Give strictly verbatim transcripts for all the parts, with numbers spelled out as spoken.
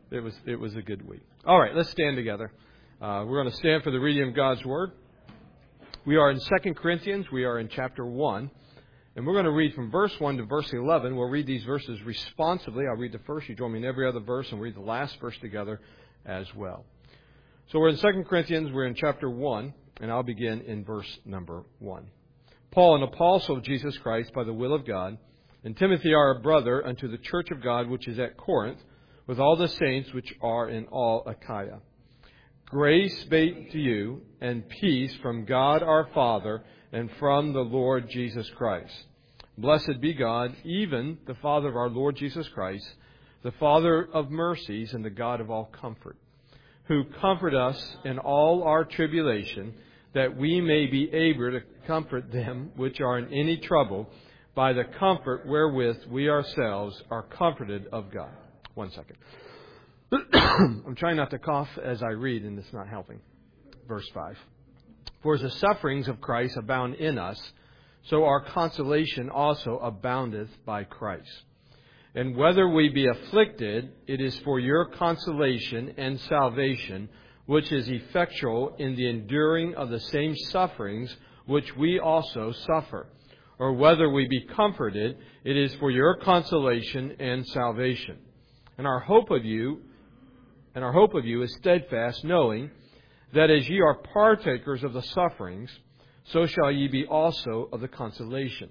it was it was a good week. All right, let's stand together. Uh, we're going to stand for the reading of God's Word. We are in Second Corinthians. We are in chapter one. And we're going to read from verse one to verse eleven. We'll read these verses responsively. I'll read the first. You join me in every other verse, and we'll read the last verse together as well. So we're in Second Corinthians. We're in chapter one, and I'll begin in verse number one. Paul, an apostle of Jesus Christ by the will of God, and Timothy our brother, unto the church of God which is at Corinth, with all the saints which are in all Achaia. Grace be to you, and peace from God our Father, and from the Lord Jesus Christ. Blessed be God, even the Father of our Lord Jesus Christ, the Father of mercies and the God of all comfort, who comfort us in all our tribulation, that we may be able to comfort them which are in any trouble, by the comfort wherewith we ourselves are comforted of God. One second. I'm trying not to cough as I read, and it's not helping. Verse five. For as the sufferings of Christ abound in us, so our consolation also aboundeth by Christ. And whether we be afflicted, it is for your consolation and salvation, which is effectual in the enduring of the same sufferings which we also suffer. Or whether we be comforted, it is for your consolation and salvation. And our hope of you, and our hope of you is steadfast, knowing that as ye are partakers of the sufferings, so shall ye be also of the consolation.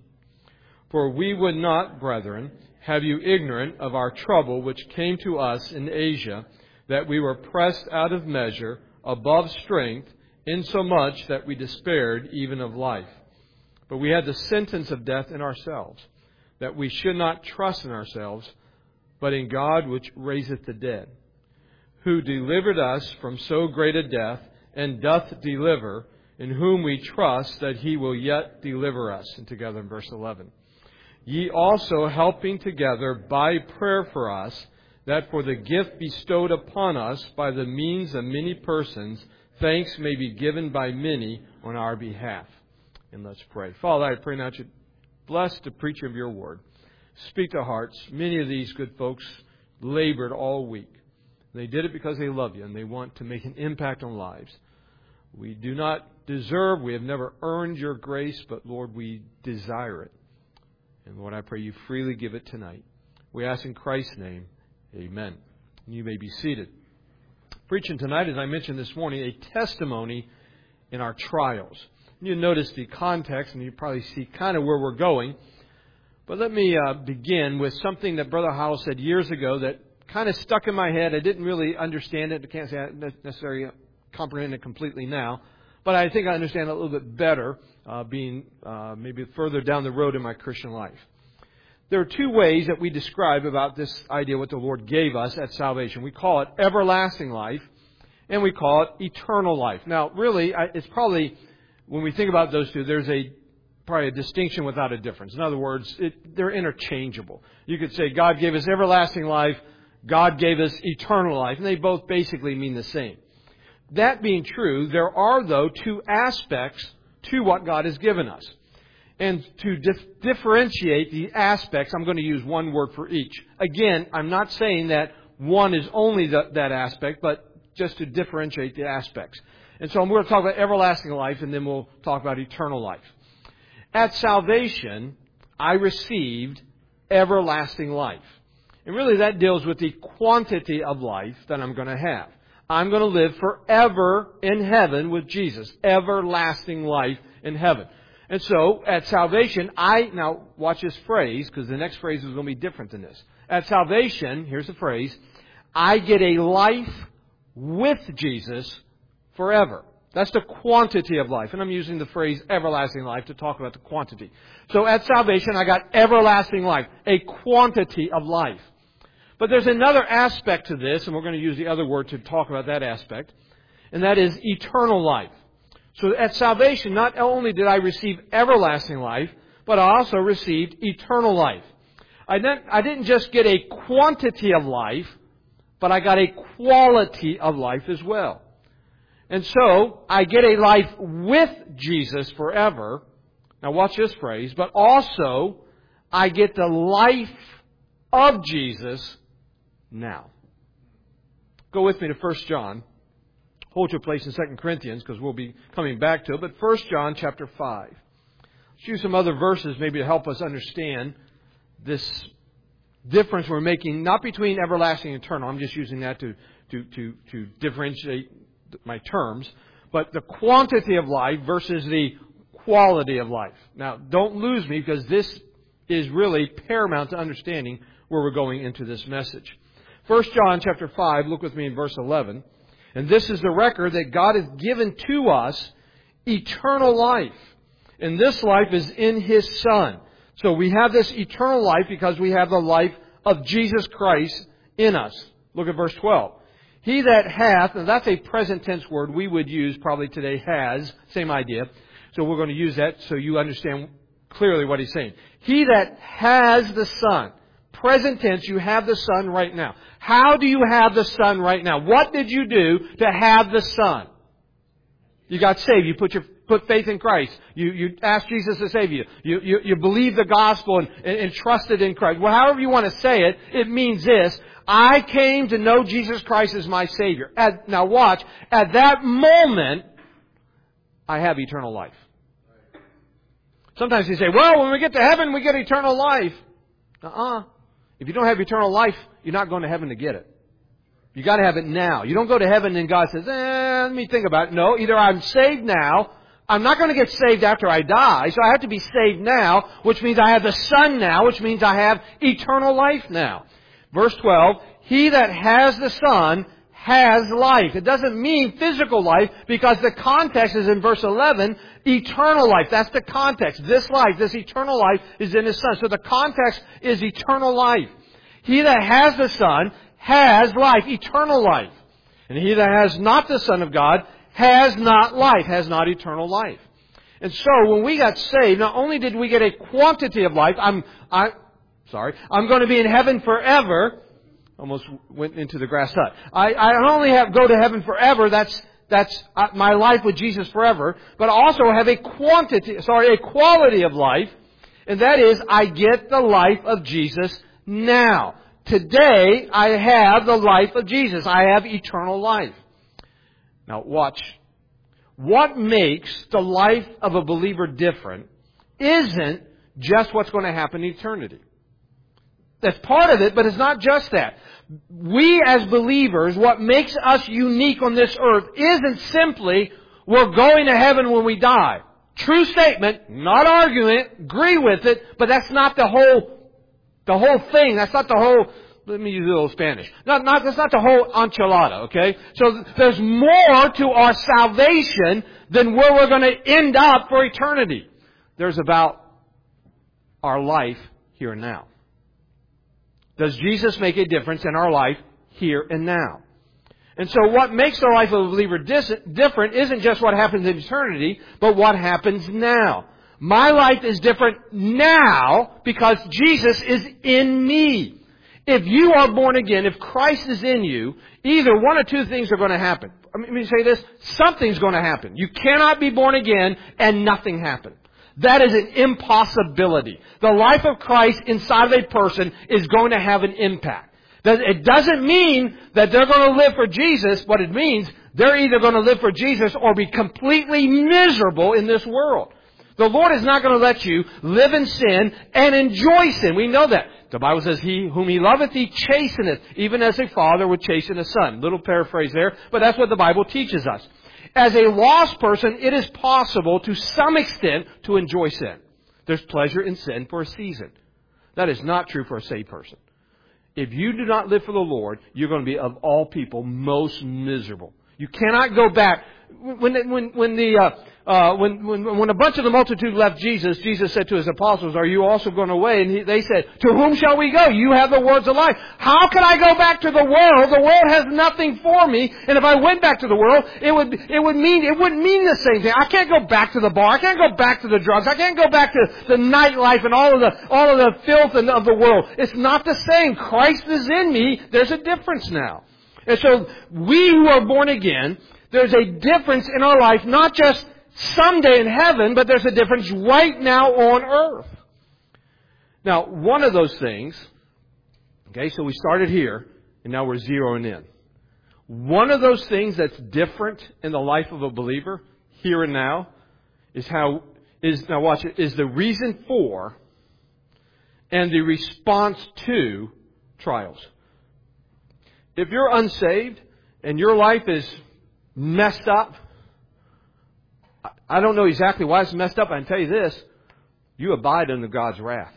For we would not, brethren, have you ignorant of our trouble which came to us in Asia, that we were pressed out of measure, above strength, insomuch that we despaired even of life. But we had the sentence of death in ourselves, that we should not trust in ourselves, but in God which raiseth the dead, who delivered us from so great a death, and doth deliver, in whom we trust that He will yet deliver us. And together in verse eleven. Ye also helping together by prayer for us, that for the gift bestowed upon us by the means of many persons, thanks may be given by many on our behalf. And let's pray. Father, I pray now that you bless the preacher of your word. Speak to hearts. Many of these good folks labored all week. They did it because they love you and they want to make an impact on lives. We do not deserve, we have never earned your grace, but Lord, we desire it. And Lord, I pray you freely give it tonight. We ask in Christ's name, amen. You may be seated. Preaching tonight, as I mentioned this morning, a testimony in our trials. You notice the context and you probably see kind of where we're going. But let me uh, begin with something that Brother Howell said years ago that kind of stuck in my head. I didn't really understand it. I can't say I necessarily comprehend it completely now. But I think I understand it a little bit better, uh, being uh, maybe further down the road in my Christian life. There are two ways that we describe about this idea, what the Lord gave us at salvation. We call it everlasting life, and we call it eternal life. Now, really, it's probably, when we think about those two, there's a probably a distinction without a difference. In other words, it, they're interchangeable. You could say God gave us everlasting life, God gave us eternal life, and they both basically mean the same. That being true, there are, though, two aspects to what God has given us. And to dif- differentiate the aspects, I'm going to use one word for each. Again, I'm not saying that one is only the, that aspect, but just to differentiate the aspects. And so I'm going to talk about everlasting life, and then we'll talk about eternal life. At salvation, I received everlasting life. And really that deals with the quantity of life that I'm going to have. I'm going to live forever in heaven with Jesus. Everlasting life in heaven. And so, at salvation, I, now watch this phrase, because the next phrase is going to be different than this. At salvation, here's the phrase, I get a life with Jesus forever. That's the quantity of life. And I'm using the phrase everlasting life to talk about the quantity. So at salvation, I got everlasting life, a quantity of life. But there's another aspect to this, and we're going to use the other word to talk about that aspect, and that is eternal life. So at salvation, not only did I receive everlasting life, but I also received eternal life. I didn't, I didn't just get a quantity of life, but I got a quality of life as well. And so, I get a life with Jesus forever. Now watch this phrase. But also, I get the life of Jesus now. Go with me to First John. Hold your place in Second Corinthians because we'll be coming back to it. But First John chapter five. Let's use some other verses maybe to help us understand this difference we're making, not between everlasting and eternal. I'm just using that to, to, to, to differentiate my terms. But the quantity of life versus the quality of life. Now, don't lose me because this is really paramount to understanding where we're going into this message. First John chapter five, look with me in verse eleven. And this is the record that God has given to us eternal life. And this life is in His Son. So we have this eternal life because we have the life of Jesus Christ in us. Look at verse twelve. He that hath, and that's a present tense word we would use probably today, has, same idea. So we're going to use that so you understand clearly what he's saying. He that has the Son. Present tense, you have the Son right now. How do you have the Son right now? What did you do to have the Son? You got saved. You put your put faith in Christ. You you asked Jesus to save you. You you, you believe the gospel and, and, and trusted in Christ. Well, however you want to say it, it means this. I came to know Jesus Christ as my Savior. At, now watch. At that moment, I have eternal life. Sometimes you say, well, when we get to heaven, we get eternal life. Uh-uh. If you don't have eternal life, you're not going to heaven to get it. You got to have it now. You don't go to heaven and God says, eh, let me think about it. No, either I'm saved now. I'm not going to get saved after I die, so I have to be saved now, which means I have the Son now, which means I have eternal life now. Verse twelve, he that has the Son has life. It doesn't mean physical life because the context is in verse eleven, eternal life. That's the context. This life, this eternal life is in His Son. So the context is eternal life. He that has the Son has life, eternal life. And he that has not the Son of God has not life, has not eternal life. And so when we got saved, not only did we get a quantity of life, I'm, I, sorry, I'm going to be in heaven forever. Almost went into the grass hut. I, I not only have go to heaven forever, that's that's my life with Jesus forever, but I also have a quantity, sorry, a quality of life, and that is I get the life of Jesus now. Today, I have the life of Jesus. I have eternal life. Now, watch. What makes the life of a believer different isn't just what's going to happen in eternity. That's part of it, but it's not just that. We as believers, what makes us unique on this earth isn't simply we're going to heaven when we die. True statement, not arguing it, agree with it, but that's not the whole The whole thing, that's not the whole, let me use a little Spanish. Not, not, that's not the whole enchilada, okay? So there's more to our salvation than where we're going to end up for eternity. There's about our life here and now. Does Jesus make a difference in our life here and now? And so what makes the life of a believer dis- different isn't just what happens in eternity, but what happens now. My life is different now because Jesus is in me. If you are born again, if Christ is in you, either one or two things are going to happen. Let me say this. Something's going to happen. You cannot be born again and nothing happen. That is an impossibility. The life of Christ inside of a person is going to have an impact. It doesn't mean that they're going to live for Jesus. What it means, they're either going to live for Jesus or be completely miserable in this world. The Lord is not going to let you live in sin and enjoy sin. We know that. The Bible says, He whom He loveth, He chasteneth, even as a father would chasten a son. Little paraphrase there, but that's what the Bible teaches us. As a lost person, it is possible to some extent to enjoy sin. There's pleasure in sin for a season. That is not true for a saved person. If you do not live for the Lord, you're going to be, of all people, most miserable. You cannot go back. When, when, when the... Uh, Uh, when, when, when a bunch of the multitude left Jesus, Jesus said to His apostles, are you also going away? And he, they said, to whom shall we go? You have the words of life. How can I go back to the world? The world has nothing for me. And if I went back to the world, it would, it would mean, it wouldn't mean the same thing. I can't go back to the bar. I can't go back to the drugs. I can't go back to the nightlife and all of the, all of the filth of the world. It's not the same. Christ is in me. There's a difference now. And so we who are born again, there's a difference in our life, not just someday in heaven, but there's a difference right now on earth. Now, one of those things, okay, so we started here, and now we're zeroing in. One of those things that's different in the life of a believer, here and now, is how, is, now watch it, is the reason for and the response to trials. If you're unsaved and your life is messed up, I don't know exactly why it's messed up. I can tell you this, you abide under God's wrath.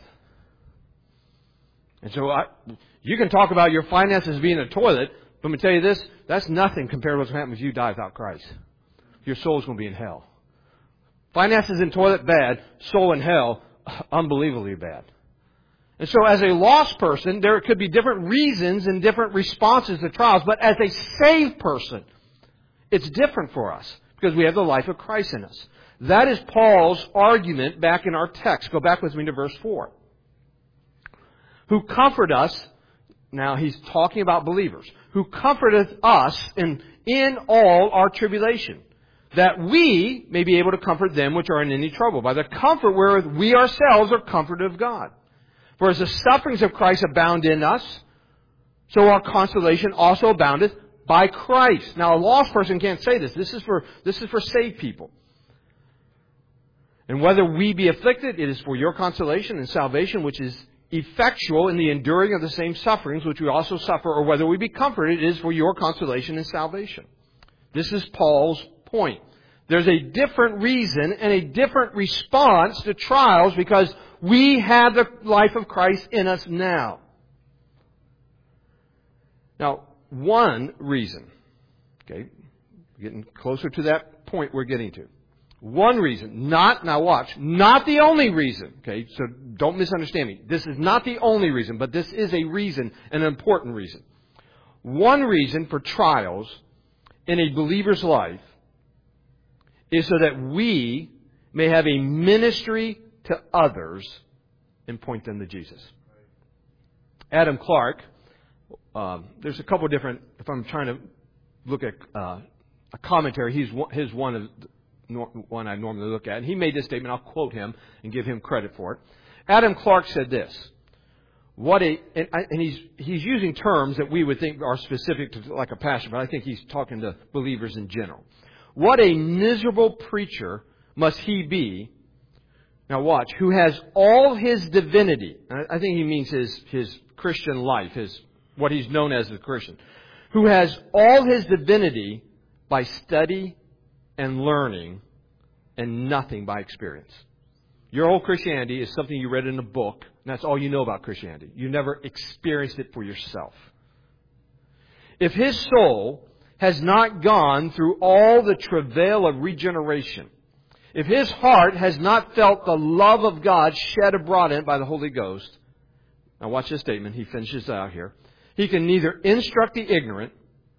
And so I, you can talk about your finances being a toilet, but I'm going to tell you this, that's nothing compared to what's going to happen if you die without Christ. Your soul's going to be in hell. Finances in toilet, bad. Soul in hell, unbelievably bad. And so as a lost person, there could be different reasons and different responses to trials. But as a saved person, it's different for us because we have the life of Christ in us. That is Paul's argument back in our text. Go back with me to verse four. Who comfort us, now he's talking about believers, who comforteth us in, in all our tribulation, that we may be able to comfort them which are in any trouble, by the comfort wherewith we ourselves are comforted of God. For as the sufferings of Christ abound in us, so our consolation also aboundeth by Christ. Now a lost person can't say this. This is for, this is for saved people. And whether we be afflicted, it is for your consolation and salvation, which is effectual in the enduring of the same sufferings which we also suffer, or whether we be comforted, it is for your consolation and salvation. This is Paul's point. There's a different reason and a different response to trials because we have the life of Christ in us now. Now, one reason, okay, getting closer to that point we're getting to. One reason, not, now watch, not the only reason, okay, so don't misunderstand me. This is not the only reason, but this is a reason, an important reason. One reason for trials in a believer's life is so that we may have a ministry to others and point them to Jesus. Adam Clark, um, there's a couple different, if I'm trying to look at uh, a commentary, he's one, his one of one I normally look at. And he made this statement. I'll quote him and give him credit for it. Adam Clark said this. What a and, and he's he's using terms that we would think are specific to like a pastor, but I think he's talking to believers in general. What a miserable preacher must he be, now watch, who has all his divinity, I think he means his, his Christian life, his what he's known as a Christian, who has all his divinity by study and learning and nothing by experience. Your whole Christianity is something you read in a book, and that's all you know about Christianity. You never experienced it for yourself. If his soul has not gone through all the travail of regeneration, if his heart has not felt the love of God shed abroad in it by the Holy Ghost, now watch this statement, he finishes out here, he can neither instruct the ignorant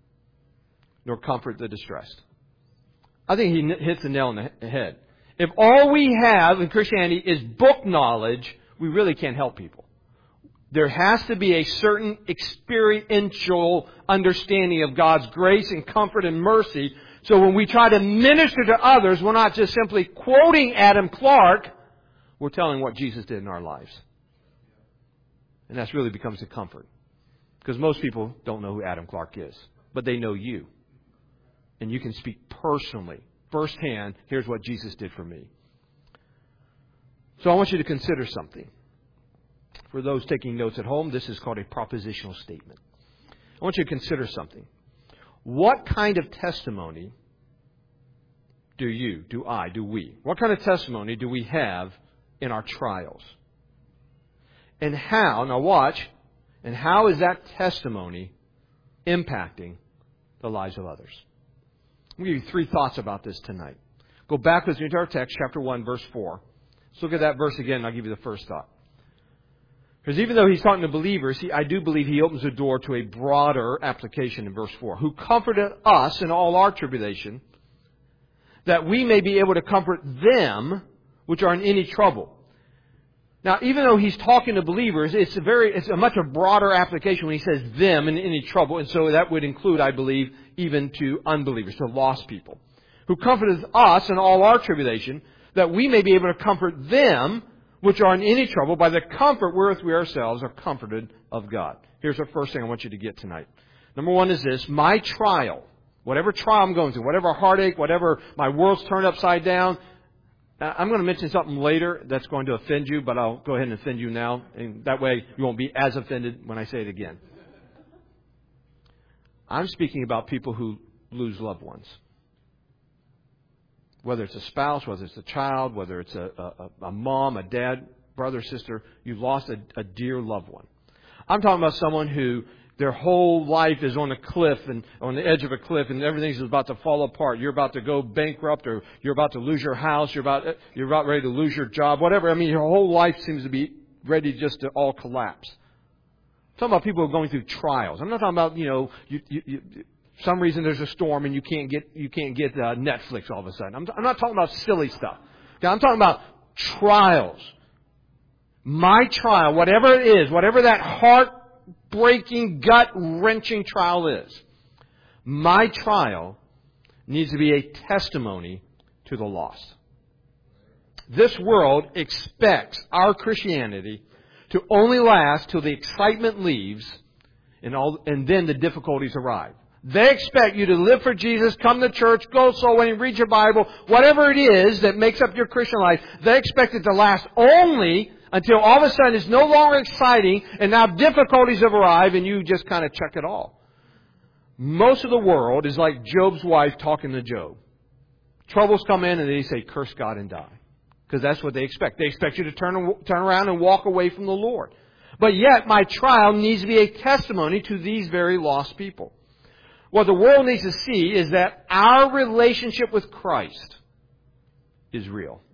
nor comfort the distressed. I think he hits the nail on the head. If all we have in Christianity is book knowledge, we really can't help people. There has to be a certain experiential understanding of God's grace and comfort and mercy. So when we try to minister to others, we're not just simply quoting Adam Clark. We're telling what Jesus did in our lives. And that really becomes a comfort. Because most people don't know who Adam Clark is. But they know you. And you can speak personally, firsthand, here's what Jesus did for me. So I want you to consider something. For those taking notes at home, this is called a propositional statement. I want you to consider something. What kind of testimony do you, do I, do we, what kind of testimony do we have in our trials? And how, now watch, and how is that testimony impacting the lives of others? I'm going to give you three thoughts about this tonight. Go back with me to our text, chapter one, verse four. Let's look at that verse again, and I'll give you the first thought. Because even though he's talking to believers, he, I do believe he opens the door to a broader application in verse four. Who comforted us in all our tribulation, that we may be able to comfort them which are in any trouble. Now, even though he's talking to believers, it's a very, it's a much a broader application when he says them in any trouble. And so that would include, I believe, even to unbelievers, to lost people. Who comforteth us in all our tribulation, that we may be able to comfort them which are in any trouble by the comfort wherewith we ourselves are comforted of God. Here's the first thing I want you to get tonight. Number one is this: my trial, whatever trial I'm going through, whatever heartache, whatever my world's turned upside down. I'm going to mention something later that's going to offend you, but I'll go ahead and offend you now, and that way you won't be as offended when I say it again. I'm speaking about people who lose loved ones. Whether it's a spouse, whether it's a child, whether it's a, a, a mom, a dad, brother, sister, you've lost a, a dear loved one. I'm talking about someone who their whole life is on a cliff and on the edge of a cliff, and everything's about to fall apart. You're about to go bankrupt, or you're about to lose your house. You're about you're about ready to lose your job. Whatever. I mean, your whole life seems to be ready just to all collapse. I'm talking about people who are going through trials. I'm not talking about you know you, you, you, some reason there's a storm and you can't get you can't get uh, Netflix all of a sudden. I'm, I'm not talking about silly stuff. Okay, I'm talking about trials. My trial, whatever it is, whatever that heart-breaking, gut-wrenching trial is, my trial needs to be a testimony to the lost. This world expects our Christianity to only last till the excitement leaves and, all, and then the difficulties arrive. They expect you to live for Jesus, come to church, go soul winning, read your Bible, whatever it is that makes up your Christian life. They expect it to last only until all of a sudden it's no longer exciting and now difficulties have arrived and you just kind of check it all. Most of the world is like Job's wife talking to Job. Troubles come in and they say, curse God and die. Because that's what they expect. They expect you to turn, turn around and walk away from the Lord. But yet my trial needs to be a testimony to these very lost people. What the world needs to see is that our relationship with Christ is real.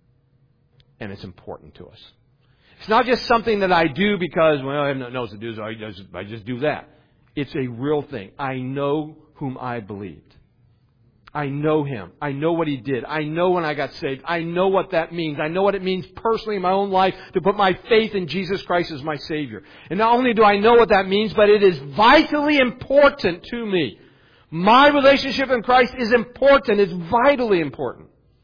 And it's important to us. It's not just something that I do because, well, I have nothing else to do, so I just, I just do that. It's a real thing. I know whom I believed. I know Him. I know what He did. I know when I got saved. I know what that means. I know what it means personally in my own life to put my faith in Jesus Christ as my Savior. And not only do I know what that means, but it is vitally important to me. My relationship in Christ is important. It's vitally important.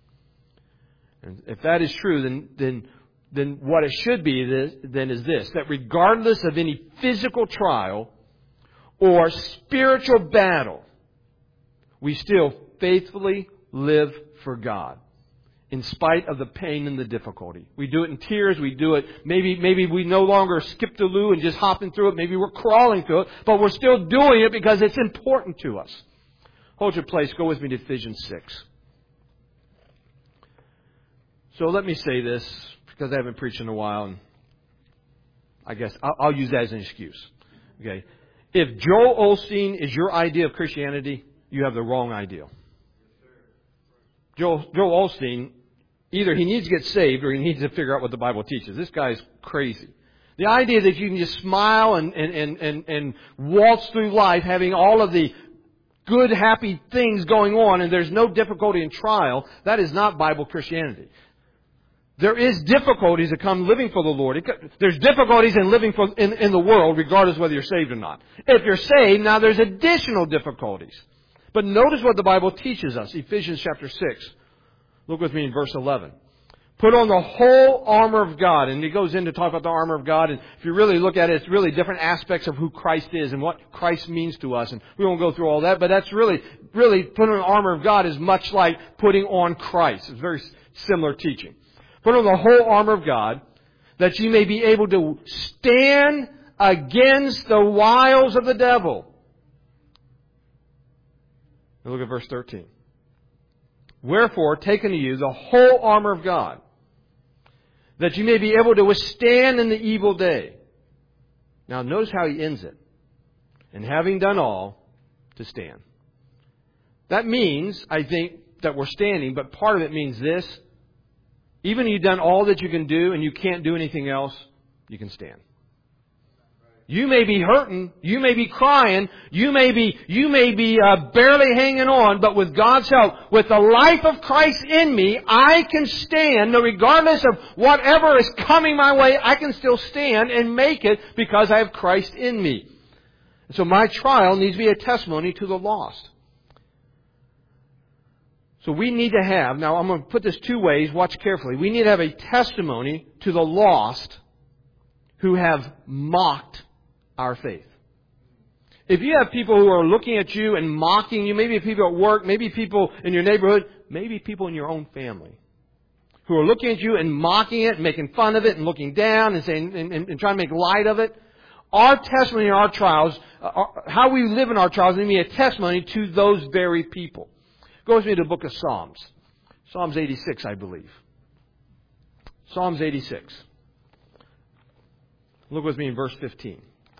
And if that is true, then, then, then what it should be this, then is this, that regardless of any physical trial or spiritual battle, we still faithfully live for God in spite of the pain and the difficulty. We do it in tears. We do it. Maybe, maybe we no longer skip the loo and just hopping through it. Maybe we're crawling through it, but we're still doing it because it's important to us. Hold your place. Go with me to Ephesians six. So let me say this because I haven't preached in a while, and I guess I'll, I'll use that as an excuse. Okay, if Joel Osteen is your idea of Christianity, you have the wrong ideal. Joel, Joel Osteen, either he needs to get saved or he needs to figure out what the Bible teaches. This guy's crazy. The idea that you can just smile and, and, and, and, and waltz through life having all of the good, happy things going on and there's no difficulty in trial, that is not Bible Christianity. There is difficulties that come living for the Lord. There's difficulties in living for, in, in the world regardless whether you're saved or not. If you're saved, now there's additional difficulties. But notice what the Bible teaches us. Ephesians chapter six. Look with me in verse eleven. Put on the whole armor of God. And he goes in to talk about the armor of God. And if you really look at it, it's really different aspects of who Christ is and what Christ means to us. And we won't go through all that. But that's really, really putting on the armor of God is much like putting on Christ. It's very similar teaching. Put on the whole armor of God that you may be able to stand against the wiles of the devil. Look at verse thirteen. Wherefore, take unto you the whole armor of God, that you may be able to withstand in the evil day. Now, notice how he ends it. And having done all, to stand. That means, I think, that we're standing, but part of it means this. Even if you've done all that you can do and you can't do anything else, you can stand. You may be hurting, you may be crying, you may be you may be uh, barely hanging on, but with God's help, with the life of Christ in me, I can stand. Regardless of whatever is coming my way, I can still stand and make it because I have Christ in me. So my trial needs to be a testimony to the lost. So we need to have, now I'm going to put this two ways, watch carefully. We need to have a testimony to the lost who have mocked our faith. If you have people who are looking at you and mocking you, maybe people at work, maybe people in your neighborhood, maybe people in your own family, who are looking at you and mocking it, and making fun of it, and looking down and saying and, and, and trying to make light of it, our testimony in our trials, uh, our, how we live in our trials, needs to be a testimony to those very people. Go with me to the book of Psalms. Psalms eighty-six, I believe. Psalms eighty-six. Look with me in verse fifteen.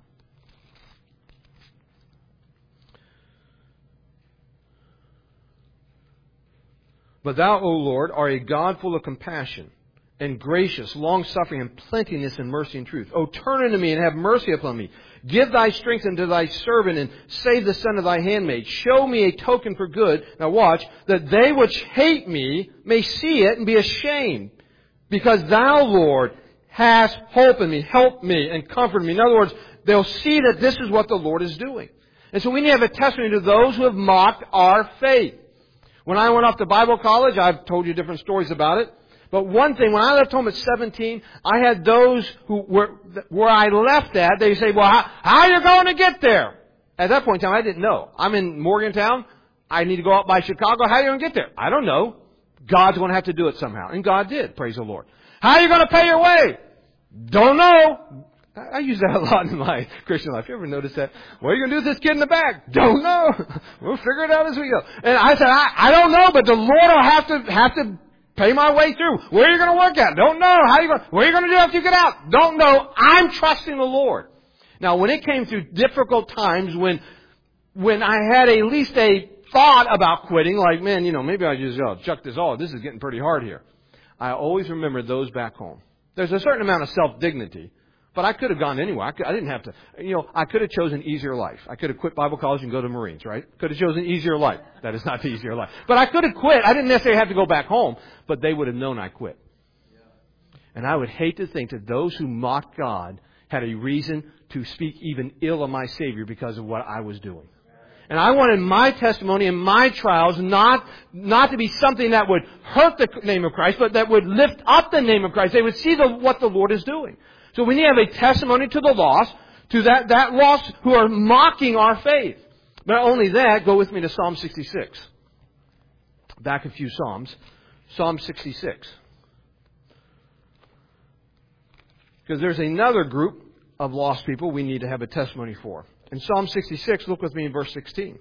But Thou, O Lord, art a God full of compassion and gracious, long-suffering, and plenteousness in mercy and truth. O turn unto me and have mercy upon me. Give Thy strength unto Thy servant and save the son of Thy handmaid. Show me a token for good. Now watch. That they which hate me may see it and be ashamed. Because Thou, Lord, hast hope in me. Help me and comfort me. In other words, they'll see that this is what the Lord is doing. And so we need to have a testimony to those who have mocked our faith. When I went off to Bible college, I've told you different stories about it. But one thing, when I left home at seventeen, I had those who were, where I left at, they say, well, how, how are you going to get there? At that point in time, I didn't know. I'm in Morgantown. I need to go out by Chicago. How are you going to get there? I don't know. God's going to have to do it somehow. And God did, praise the Lord. How are you going to pay your way? Don't know. I use that a lot in my Christian life. You ever notice that? What are you going to do with this kid in the back? Don't know. We'll figure it out as we go. And I said, I, I don't know, but the Lord will have to have to pay my way through. Where are you going to work at? Don't know. How are you going? What are you going to do after you get out? Don't know. I'm trusting the Lord. Now, when it came through difficult times, when when I had at least a thought about quitting, like, man, you know, maybe I just oh, chuck this all. This is getting pretty hard here. I always remember those back home. There's a certain amount of self-dignity. But I could have gone anywhere. I, could, I didn't have to. You know, I could have chosen easier life. I could have quit Bible college and go to Marines, right? Could have chosen easier life. That is not the easier life. But I could have quit. I didn't necessarily have to go back home. But they would have known I quit. And I would hate to think that those who mocked God had a reason to speak even ill of my Savior because of what I was doing. And I wanted my testimony and my trials not, not to be something that would hurt the name of Christ, but that would lift up the name of Christ. They would see the, what the Lord is doing. So we need to have a testimony to the lost, to that, that lost who are mocking our faith. Not only that, go with me to Psalm sixty-six. Back a few Psalms. Psalm sixty-six. Because there's another group of lost people we need to have a testimony for. In Psalm sixty-six, look with me in verse sixteen.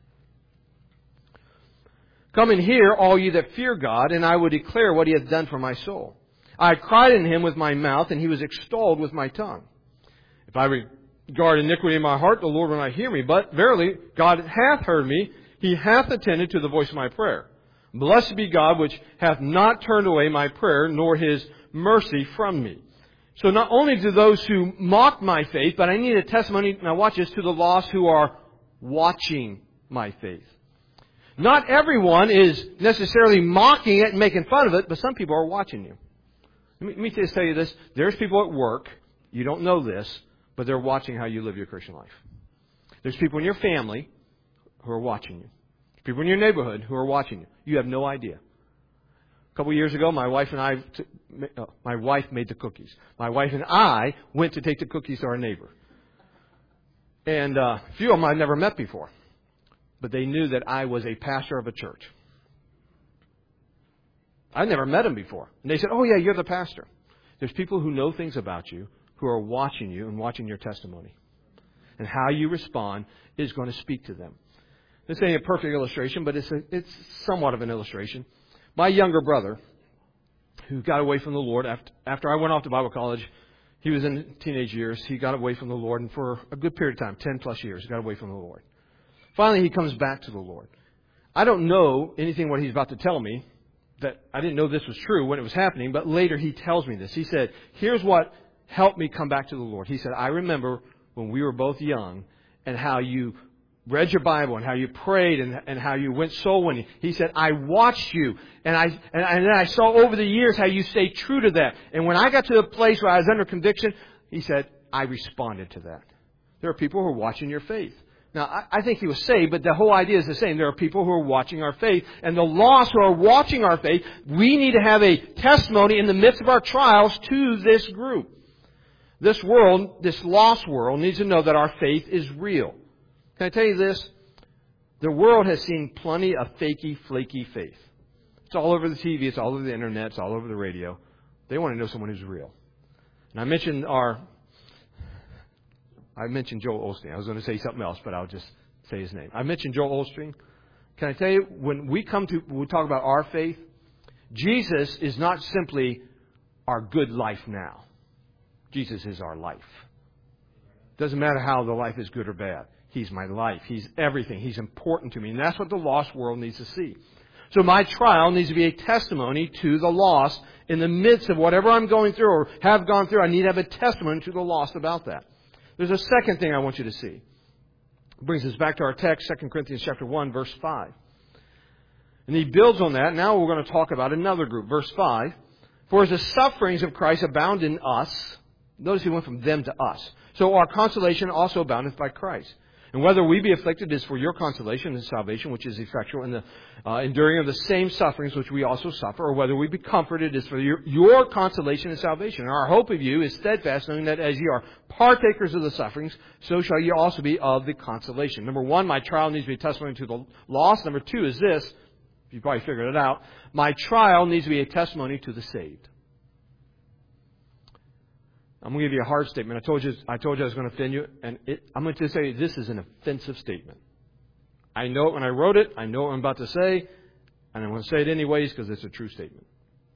Come and hear, all ye that fear God, and I will declare what He hath done for my soul. I cried in Him with my mouth, and He was extolled with my tongue. If I regard iniquity in my heart, the Lord will not hear me. But verily, God hath heard me. He hath attended to the voice of my prayer. Blessed be God, which hath not turned away my prayer, nor His mercy from me. So not only to those who mock my faith, but I need a testimony, now watch this, to the lost who are watching my faith. Not everyone is necessarily mocking it and making fun of it, but some people are watching you. Let me, let me just tell you this. There's people at work, you don't know this, but they're watching how you live your Christian life. There's people in your family who are watching you. There's people in your neighborhood who are watching you. You have no idea. A couple of years ago, my wife and I, t- uh, my wife made the cookies. My wife and I went to take the cookies to our neighbor. And uh, a few of them I'd never met before. But they knew that I was a pastor of a church. I'd never met them before. And they said, oh yeah, you're the pastor. There's people who know things about you, who are watching you and watching your testimony. And how you respond is going to speak to them. This ain't a perfect illustration, but it's a, it's somewhat of an illustration. My younger brother, who got away from the Lord after, after I went off to Bible college, he was in teenage years. He got away from the Lord, and for a good period of time, ten plus years, he got away from the Lord. Finally, he comes back to the Lord. I don't know anything what he's about to tell me, that I didn't know this was true when it was happening, but later he tells me this. He said, here's what helped me come back to the Lord. He said, I remember when we were both young and how you read your Bible and how you prayed and, and how you went soul winning. He said, I watched you and I, and, and then I saw over the years how you stayed true to that. And when I got to a place where I was under conviction, he said, I responded to that. There are people who are watching your faith. Now, I, I think he was saved, but the whole idea is the same. There are people who are watching our faith, and the lost who are watching our faith, we need to have a testimony in the midst of our trials to this group. This world, this lost world, needs to know that our faith is real. Can I tell you this? The world has seen plenty of fakey, flaky faith. It's all over the T V. It's all over the internet. It's all over the radio. They want to know someone who's real. And I mentioned our... I mentioned Joel Osteen. I was going to say something else, but I'll just say his name. I mentioned Joel Osteen. Can I tell you, when we come to, when we talk about our faith, Jesus is not simply our good life now. Jesus is our life. Doesn't matter how the life is good or bad. He's my life. He's everything. He's important to me. And that's what the lost world needs to see. So my trial needs to be a testimony to the lost. In the midst of whatever I'm going through or have gone through, I need to have a testimony to the lost about that. There's a second thing I want you to see. It brings us back to our text, Second Corinthians chapter one, verse five. And he builds on that. Now we're going to talk about another group. Verse five. For as the sufferings of Christ abound in us, notice he went from them to us. So our consolation also aboundeth by Christ. And whether we be afflicted is for your consolation and salvation, which is effectual in the uh, enduring of the same sufferings which we also suffer, or whether we be comforted is for your, your consolation and salvation. And our hope of you is steadfast, knowing that as ye are partakers of the sufferings, so shall ye also be of the consolation. Number one, my trial needs to be a testimony to the lost. Number two is this, you probably figured it out, my trial needs to be a testimony to the saved. I'm going to give you a hard statement. I told you I told you I was going to offend you, and it, I'm going to say this is an offensive statement. I know it when I wrote it. I know what I'm about to say, and I'm going to say it anyways because it's a true statement.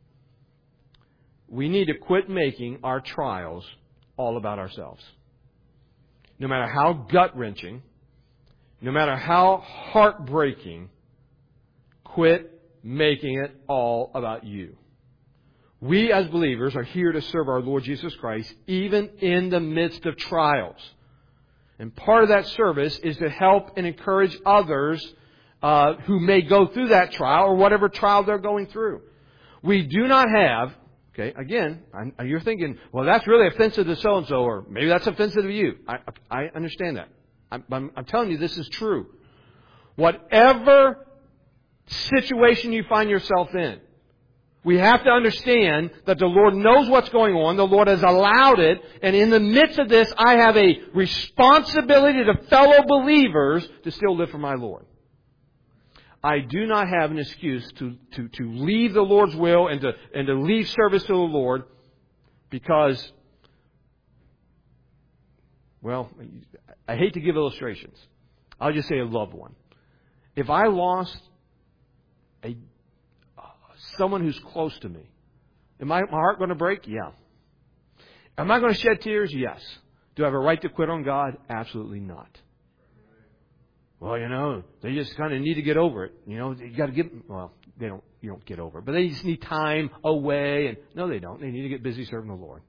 We need to quit making our trials all about ourselves. No matter how gut-wrenching, no matter how heartbreaking, quit making it all about you. We as believers are here to serve our Lord Jesus Christ even in the midst of trials. And part of that service is to help and encourage others uh, who may go through that trial or whatever trial they're going through. We do not have, okay, again, I'm, you're thinking, well, that's really offensive to so-and-so, or maybe that's offensive to you. I, I understand that. I'm, I'm, I'm telling you this is true. Whatever situation you find yourself in, we have to understand that the Lord knows what's going on. The Lord has allowed it. And in the midst of this, I have a responsibility to fellow believers to still live for my Lord. I do not have an excuse to, to, to leave the Lord's will and to, and to leave service to the Lord because, well, I hate to give illustrations. I'll just say a loved one. If I lost a someone who's close to me, am I, my heart going to break? Yeah. Am I going to shed tears? Yes. Do I have a right to quit on God? Absolutely not. Well, you know, they just kind of need to get over it. You know, you got to get, well, they don't, you don't get over it, but they just need time away. And no, they don't. They need to get busy serving the Lord.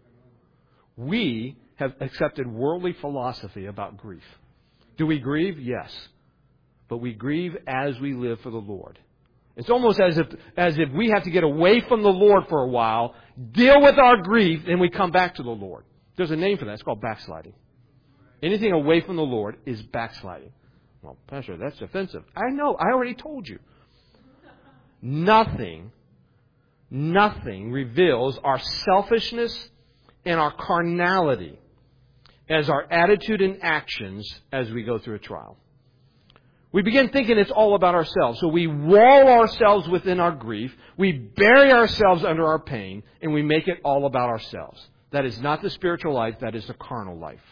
We have accepted worldly philosophy about grief. Do we grieve? Yes. But we grieve as we live for the Lord. It's almost as if as if we have to get away from the Lord for a while, deal with our grief, and we come back to the Lord. There's a name for that. It's called backsliding. Anything away from the Lord is backsliding. Well, Pastor, that's offensive. I know. I already told you. Nothing, nothing reveals our selfishness and our carnality as our attitude and actions as we go through a trial. We begin thinking it's all about ourselves. So we wall ourselves within our grief. We bury ourselves under our pain. And we make it all about ourselves. That is not the spiritual life. That is the carnal life.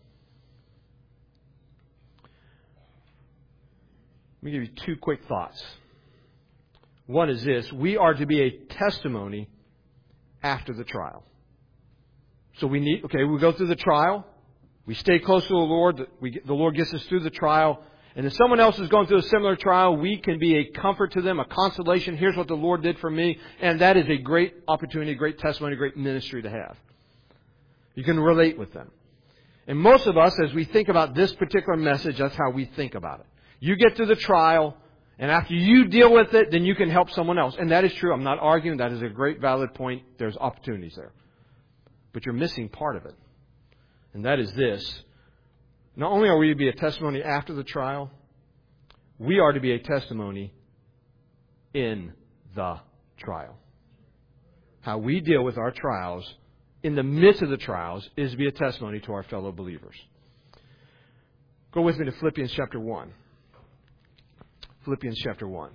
Let me give you two quick thoughts. One is this. We are to be a testimony after the trial. So we need, okay, we go through the trial. We stay close to the Lord. We, the Lord gets us through the trial. And if someone else is going through a similar trial, we can be a comfort to them, a consolation. Here's what the Lord did for me. And that is a great opportunity, a great testimony, a great ministry to have. You can relate with them. And most of us, as we think about this particular message, that's how we think about it. You get to the trial, and after you deal with it, then you can help someone else. And that is true. I'm not arguing. That is a great, valid point. There's opportunities there. But you're missing part of it. And that is this. Not only are we to be a testimony after the trial, we are to be a testimony in the trial. How we deal with our trials in the midst of the trials is to be a testimony to our fellow believers. Go with me to Philippians chapter one. Philippians chapter one.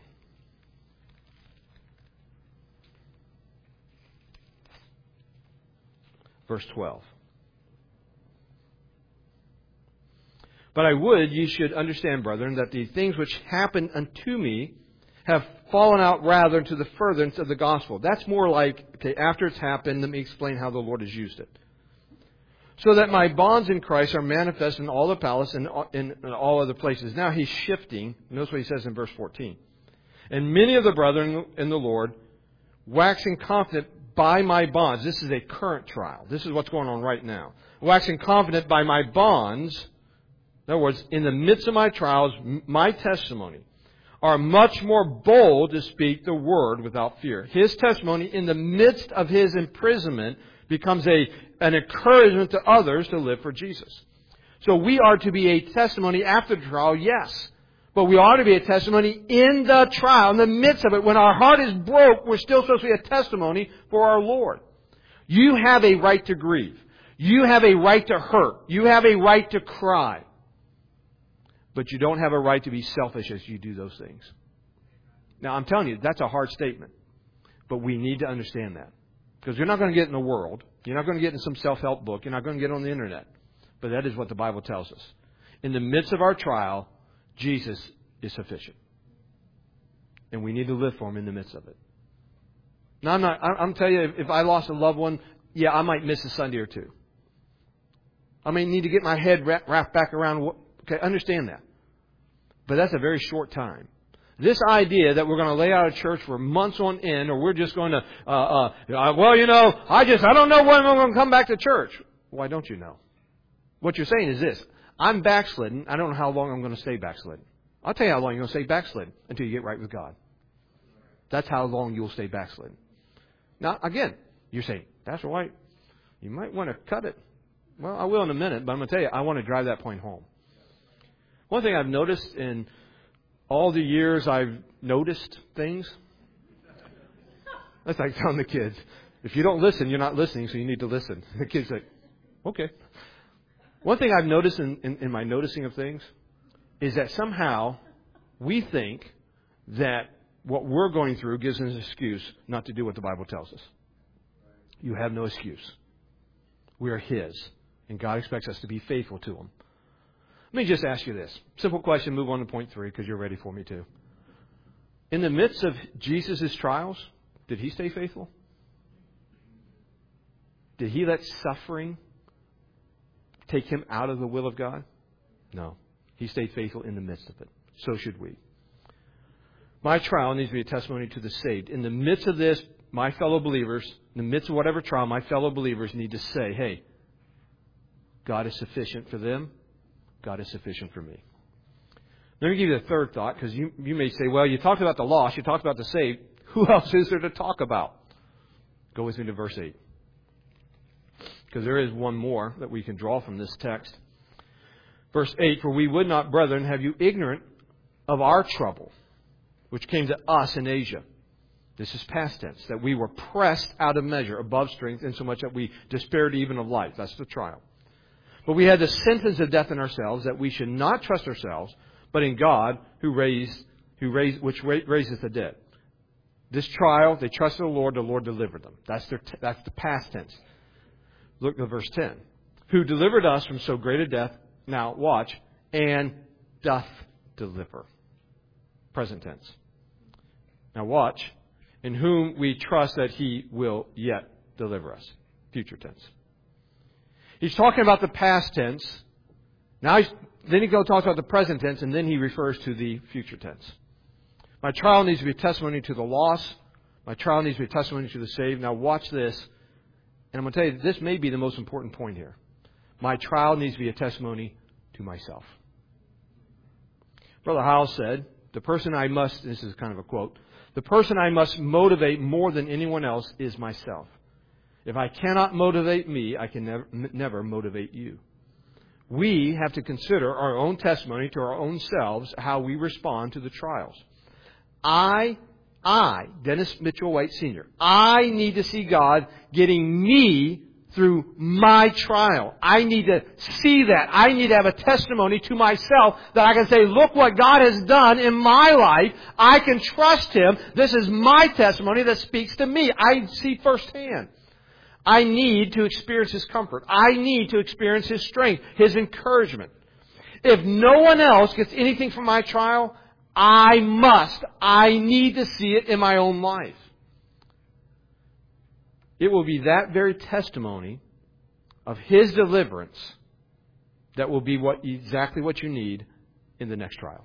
Verse twelve. But I would ye should understand, brethren, that the things which happened unto me have fallen out rather to the furtherance of the gospel. That's more like, okay, after it's happened, let me explain how the Lord has used it. So that my bonds in Christ are manifest in all the palace and in, in all other places. Now he's shifting. Notice what he says in verse fourteen. And many of the brethren in the Lord, waxing confident by my bonds. This is a current trial. This is what's going on right now. Waxing confident by my bonds. In other words, in the midst of my trials, my testimony are much more bold to speak the word without fear. His testimony in the midst of his imprisonment becomes a an encouragement to others to live for Jesus. So we are to be a testimony after the trial, yes. But we ought to be a testimony in the trial, in the midst of it. When our heart is broke, we're still supposed to be a testimony for our Lord. You have a right to grieve. You have a right to hurt. You have a right to cry. But you don't have a right to be selfish as you do those things. Now, I'm telling you, that's a hard statement. But we need to understand that. Because you're not going to get in the world. You're not going to get in some self-help book. You're not going to get on the internet. But that is what the Bible tells us. In the midst of our trial, Jesus is sufficient. And we need to live for Him in the midst of it. Now, I'm not, I'm telling you, if I lost a loved one, yeah, I might miss a Sunday or two. I may need to get my head wrapped back around. Okay, understand that. But that's a very short time. This idea that we're going to lay out a church for months on end, or we're just going to, uh, uh, well, you know, I just, I don't know when I'm going to come back to church. Why don't you know? What you're saying is this. I'm backslidden. I don't know how long I'm going to stay backslidden. I'll tell you how long you're going to stay backslidden until you get right with God. That's how long you'll stay backslidden. Now, again, you're saying, that's right. You might want to cut it. Well, I will in a minute, but I'm going to tell you, I want to drive that point home. One thing I've noticed in all the years I've noticed things, that's like telling the kids, if you don't listen, you're not listening, so you need to listen. The kids say, okay. One thing I've noticed in, in, in my noticing of things is that somehow we think that what we're going through gives us an excuse not to do what the Bible tells us. You have no excuse. We are His, and God expects us to be faithful to Him. Let me just ask you this. Simple question, move on to point three, because you're ready for me too. In the midst of Jesus' trials, did He stay faithful? Did He let suffering take Him out of the will of God? No. He stayed faithful in the midst of it. So should we. My trial needs to be a testimony to the saved. In the midst of this, my fellow believers, in the midst of whatever trial, my fellow believers need to say, hey, God is sufficient for them. God is sufficient for me. Let me give you a third thought, because you, you may say, well, you talked about the lost, you talked about the saved. Who else is there to talk about? Go with me to verse eight. Because there is one more that we can draw from this text. Verse eight, for we would not, brethren, have you ignorant of our trouble, which came to us in Asia. This is past tense, that we were pressed out of measure, above strength, insomuch that we despaired even of life. That's the trial. But we had the sentence of death in ourselves, that we should not trust ourselves, but in God, who raised, who raised, which raises the dead. This trial, they trusted the Lord, the Lord delivered them. That's their, t- that's the past tense. Look at verse ten. Who delivered us from so great a death, now watch, and doth deliver. Present tense. Now watch, in whom we trust that He will yet deliver us. Future tense. He's talking about the past tense. Now, he's, then he goes talks about the present tense, and then he refers to the future tense. My trial needs to be a testimony to the lost. My trial needs to be a testimony to the saved. Now, watch this. And I'm going to tell you, this may be the most important point here. My trial needs to be a testimony to myself. Brother Howell said, the person I must, this is kind of a quote, the person I must motivate more than anyone else is myself. If I cannot motivate me, I can never, never motivate you. We have to consider our own testimony to our own selves, how we respond to the trials. I, I, Dennis Mitchell White Senior, I need to see God getting me through my trial. I need to see that. I need to have a testimony to myself that I can say, look what God has done in my life. I can trust Him. This is my testimony that speaks to me. I see firsthand. I need to experience His comfort. I need to experience His strength, His encouragement. If no one else gets anything from my trial, I must. I need to see it in my own life. It will be that very testimony of His deliverance that will be what exactly what you need in the next trial.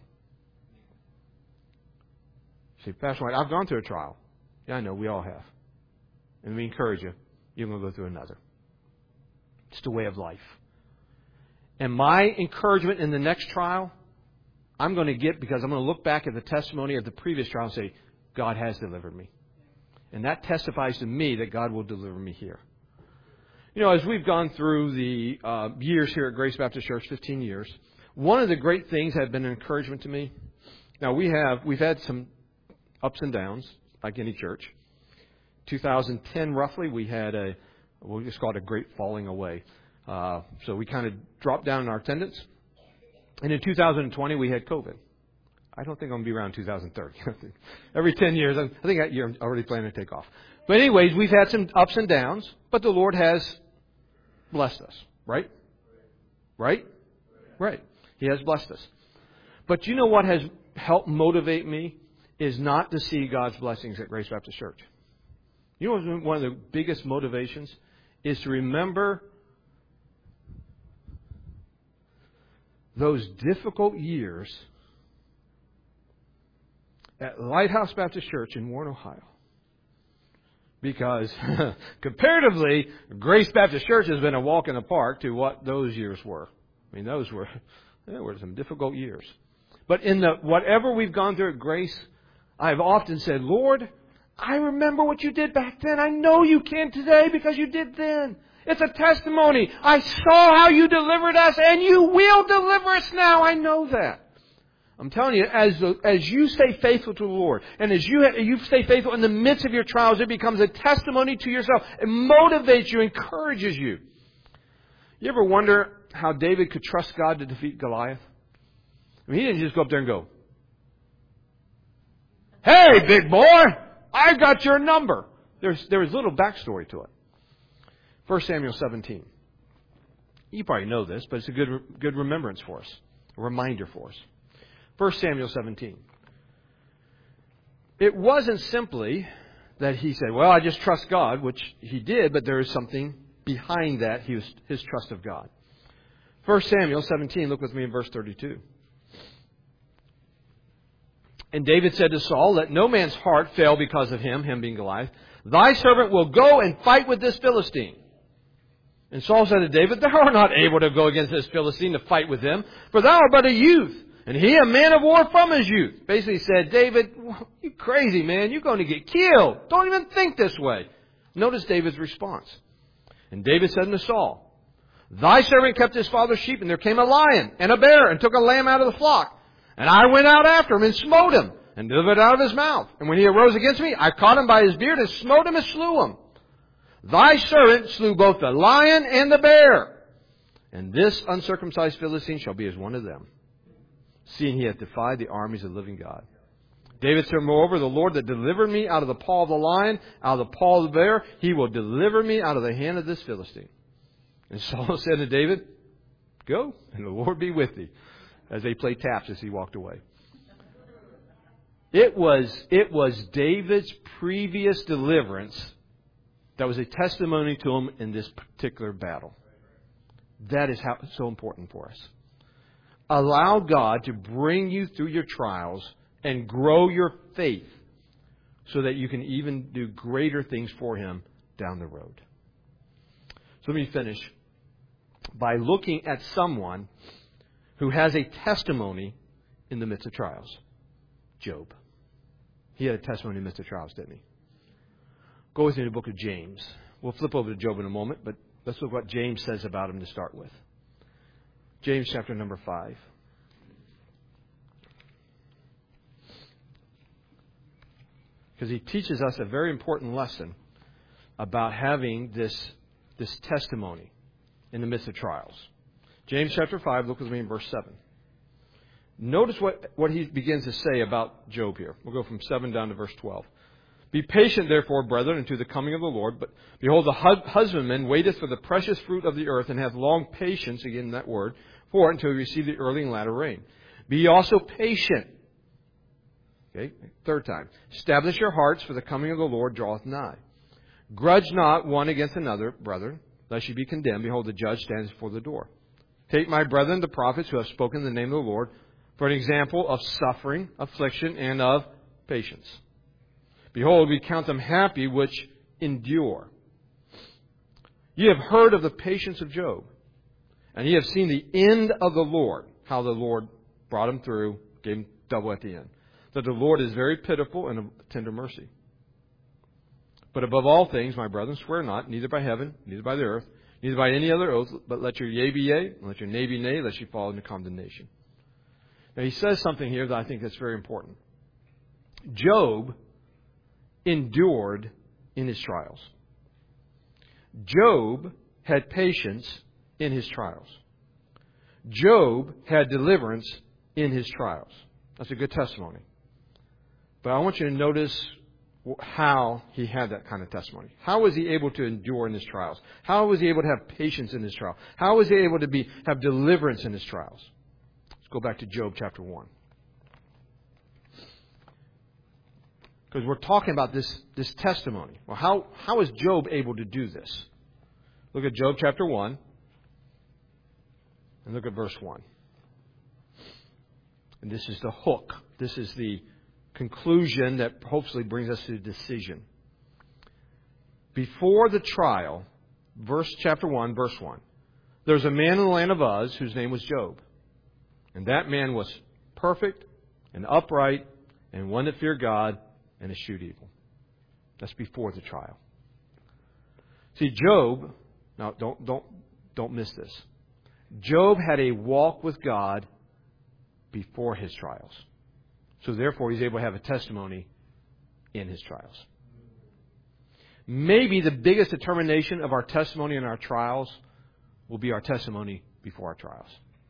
You say, Pastor White, I've gone through a trial. Yeah, I know, we all have. And we encourage you, you're going to go through another. It's the way of life. And my encouragement in the next trial, I'm going to get because I'm going to look back at the testimony of the previous trial and say, God has delivered me. And that testifies to me that God will deliver me here. You know, as we've gone through the uh, years here at Grace Baptist Church, fifteen years, one of the great things that have been an encouragement to me. Now we have we've had some ups and downs, like any church. two thousand ten, roughly, we had a we'll just call it a great falling away. Uh, so we kind of dropped down in our attendance. And in two thousand twenty, we had COVID. I don't think I'm going to be around two thousand thirty. Every ten years, I think that year I'm already planning to take off. But anyways, we've had some ups and downs, but the Lord has blessed us, right? Right? Right. He has blessed us. But you know what has helped motivate me is not to see God's blessings at Grace Baptist Church. You know what one of the biggest motivations is to remember those difficult years at Lighthouse Baptist Church in Warren, Ohio. Because comparatively, Grace Baptist Church has been a walk in the park to what those years were. I mean, those were, they were some difficult years. But in the whatever we've gone through at Grace, I've often said, Lord, I remember what you did back then. I know you can today because you did then. It's a testimony. I saw how you delivered us, and you will deliver us now. I know that. I'm telling you, as the, as you stay faithful to the Lord, and as you you stay faithful in the midst of your trials, it becomes a testimony to yourself. It motivates you, encourages you. You ever wonder how David could trust God to defeat Goliath? I mean, he didn't just go up there and go, "Hey, big boy, I got your number." There's there was little backstory to it. First Samuel seventeen. You probably know this, but it's a good good remembrance for us, a reminder for us. First Samuel seventeen. It wasn't simply that he said, well, I just trust God, which he did, but there is something behind that, he was, his trust of God. First Samuel seventeen, look with me in verse thirty-two. And David said to Saul, let no man's heart fail because of him, him being Goliath. Thy servant will go and fight with this Philistine. And Saul said to David, thou art not able to go against this Philistine to fight with him, for thou art but a youth, and he a man of war from his youth. Basically said, David, you crazy, man. You're going to get killed. Don't even think this way. Notice David's response. And David said unto Saul, thy servant kept his father's sheep, and there came a lion and a bear, and took a lamb out of the flock. And I went out after him, and smote him, and delivered it out of his mouth. And when he arose against me, I caught him by his beard, and smote him, and slew him. Thy servant slew both the lion and the bear. And this uncircumcised Philistine shall be as one of them, seeing he hath defied the armies of the living God. David said, moreover, the Lord that delivered me out of the paw of the lion, out of the paw of the bear, he will deliver me out of the hand of this Philistine. And Saul said to David, go, and the Lord be with thee. As they played taps as he walked away. It was, it was David's previous deliverance that was a testimony to him in this particular battle. That is how it's so important for us. Allow God to bring you through your trials and grow your faith so that you can even do greater things for Him down the road. So let me finish by looking at someone who has a testimony in the midst of trials. Job. He had a testimony in the midst of trials, didn't he? Go with me to the book of James. We'll flip over to Job in a moment, but let's look what James says about him to start with. James chapter number five. Because he teaches us a very important lesson about having this this testimony in the midst of trials. James chapter five, look with me in verse seven. Notice what, what he begins to say about Job here. We'll go from seven down to verse twelve. Be patient, therefore, brethren, unto the coming of the Lord. But behold, the husbandman waiteth for the precious fruit of the earth, and hath long patience, again that word, for it until he receive the early and latter rain. Be ye also patient. Okay, third time. Establish your hearts, for the coming of the Lord draweth nigh. Grudge not one against another, brethren, lest ye be condemned. Behold, the judge stands before the door. Take my brethren, the prophets, who have spoken in the name of the Lord, for an example of suffering, affliction, and of patience. Behold, we count them happy which endure. Ye have heard of the patience of Job, and ye have seen the end of the Lord, how the Lord brought him through, gave him double at the end. That the Lord is very pitiful and of tender mercy. But above all things, my brethren, swear not, neither by heaven, neither by the earth, neither by any other oath, but let your yea be yea, and let your nay be nay, lest you fall into condemnation. Now he says something here that I think that's very important. Job endured in his trials. Job had patience in his trials. Job had deliverance in his trials. That's a good testimony. But I want you to notice how he had that kind of testimony. How was he able to endure in his trials? How was he able to have patience in his trial? How was he able to be have deliverance in his trials? Let's go back to Job chapter one. Because we're talking about this, this testimony. Well, how, how is Job able to do this? Look at Job chapter one. And look at verse one. And this is the hook. This is the conclusion that hopefully brings us to a decision. Before the trial, verse chapter one, verse one. There's a man in the land of Uz whose name was Job. And that man was perfect and upright and one that feared God and eschewed evil. That's before the trial. See, Job, now don't don't don't miss this. Job had a walk with God before his trials. So therefore he's able to have a testimony in his trials. Maybe the biggest determination of our testimony in our trials will be our testimony before our trials.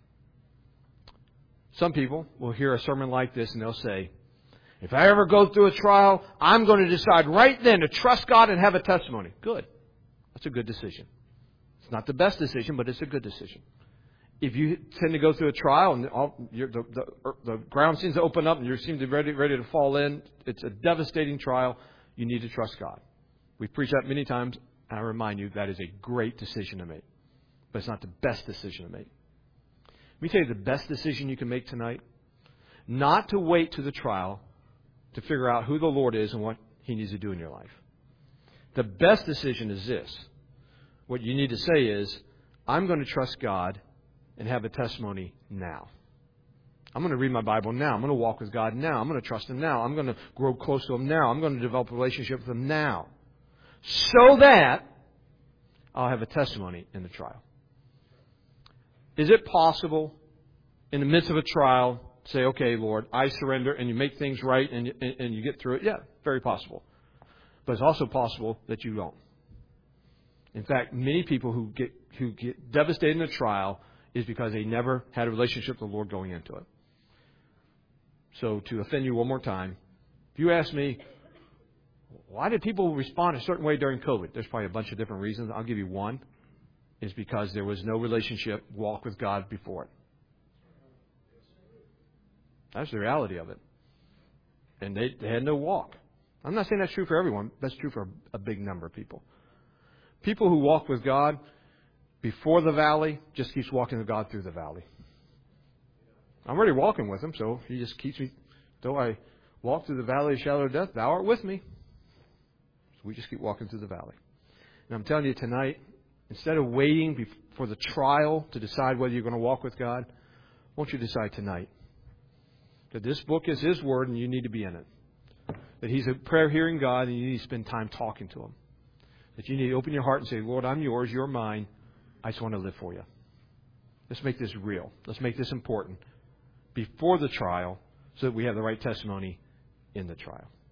Some people will hear a sermon like this and they'll say, if I ever go through a trial, I'm going to decide right then to trust God and have a testimony. Good. That's a good decision. It's not the best decision, but it's a good decision. If you tend to go through a trial and all, you're, the, the, the ground seems to open up and you seem to be ready, ready to fall in, it's a devastating trial, you need to trust God. We've preached that many times, and I remind you that is a great decision to make. But it's not the best decision to make. Let me tell you the best decision you can make tonight. Not to wait to the trial to figure out who the Lord is and what He needs to do in your life. The best decision is this. What you need to say is, I'm going to trust God and have a testimony now. I'm going to read my Bible now. I'm going to walk with God now. I'm going to trust Him now. I'm going to grow close to Him now. I'm going to develop a relationship with Him now. So that I'll have a testimony in the trial. Is it possible in the midst of a trial to say, okay, Lord, I surrender, and you make things right and you, and you get through it? Yeah, very possible. But it's also possible that you don't. In fact, many people who get who get devastated in a trial is because they never had a relationship with the Lord going into it. So to offend you one more time, if you ask me, why did people respond a certain way during COVID? There's probably a bunch of different reasons. I'll give you one. Is because there was no relationship, walk with God before it. That's the reality of it. And they, they had no walk. I'm not saying that's true for everyone. That's true for a big number of people. People who walk with God before the valley just keeps walking with God through the valley. I'm already walking with Him, so He just keeps me. Though I walk through the valley of shadow of death, Thou art with me. So we just keep walking through the valley. And I'm telling you tonight, instead of waiting for the trial to decide whether you're going to walk with God, won't you decide tonight that this book is His Word and you need to be in it? That He's a prayer-hearing God and you need to spend time talking to Him. That you need to open your heart and say, Lord, I'm yours, you're mine. I just want to live for you. Let's make this real. Let's make this important before the trial so that we have the right testimony in the trial.